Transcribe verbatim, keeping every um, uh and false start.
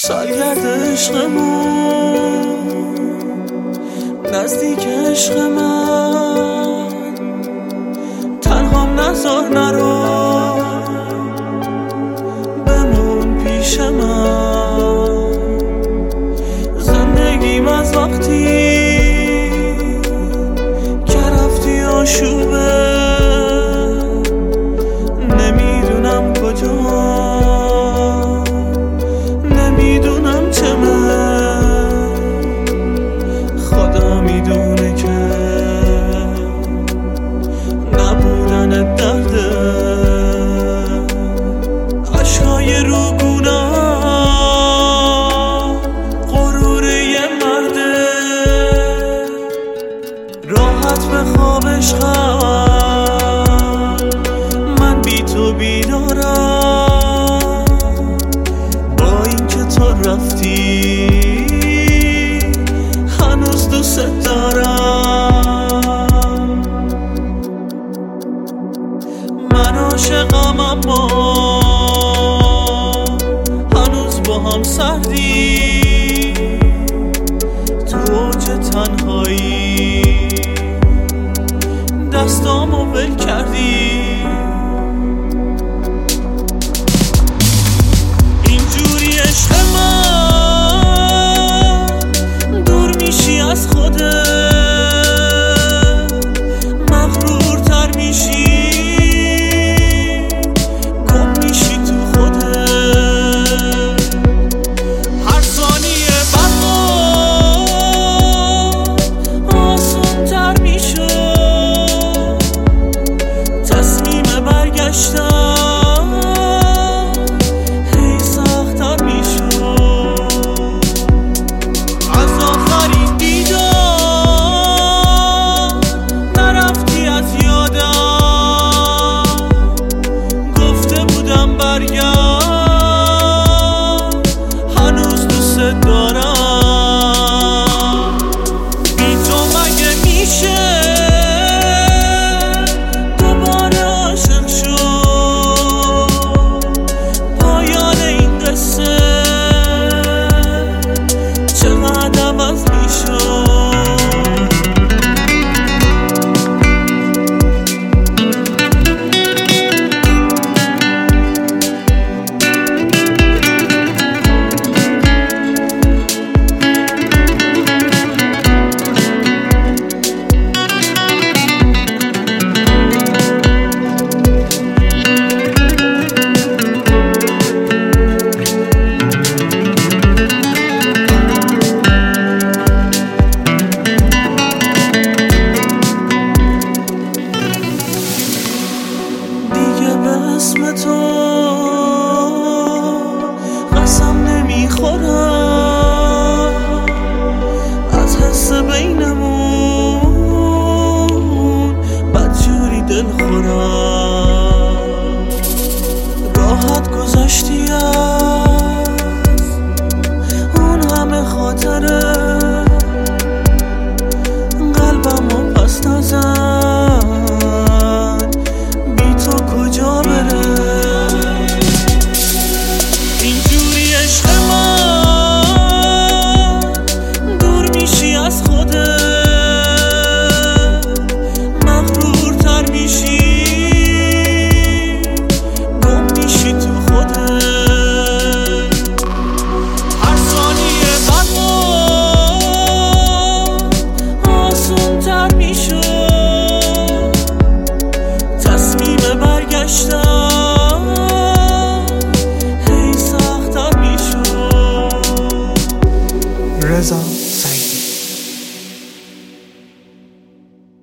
سالگرد عشقمون نزدیک عشق من، تنهام نذار نرو بمون پیش من. زندگیم از وقتی که رفتی آشوبه، نمیدونم کجا، نمیدونم چمه، خدا میدونه که نبودن درده. عشقای روگونم غرور یه مرده، راحت به خوابش خواهد من بی تو بیدارم. با این که تو رفتی هنوز دوست دارم. من عاشقم اما هنوز با هم سردی، تو اوج تنهایی دستامو ول کردی. اینجوری عشق من دور میشی از خودت، مغرورتر میشی، گم میشی تو خودت. هر ثانیه برام آسون‌تر میشد، تصمیم برگشتن هی سخت‌تر میشد. از آخرین دیدار نرفتی از یادم، گفته بودم برگرد، هنوز دوست دارم. بی تو مگه میشه دوباره عاشق شد؟ پایان این قصه چقدر عوض میشد. اسم تو قسم نمیخورم، از حس بینمون بدجوری دل خورم. راحت گذشتی از اون همه خاطره، قلبمو پس نزن، بی تو کجا بره؟ اینجوری عشق من دور میشی از خودت، مغرورتر میشی، گم میشی تو خودت. هر ثانیه برام آسون‌تر میشد، تصمیم برگشتن هی سخت‌تر میشد. رضا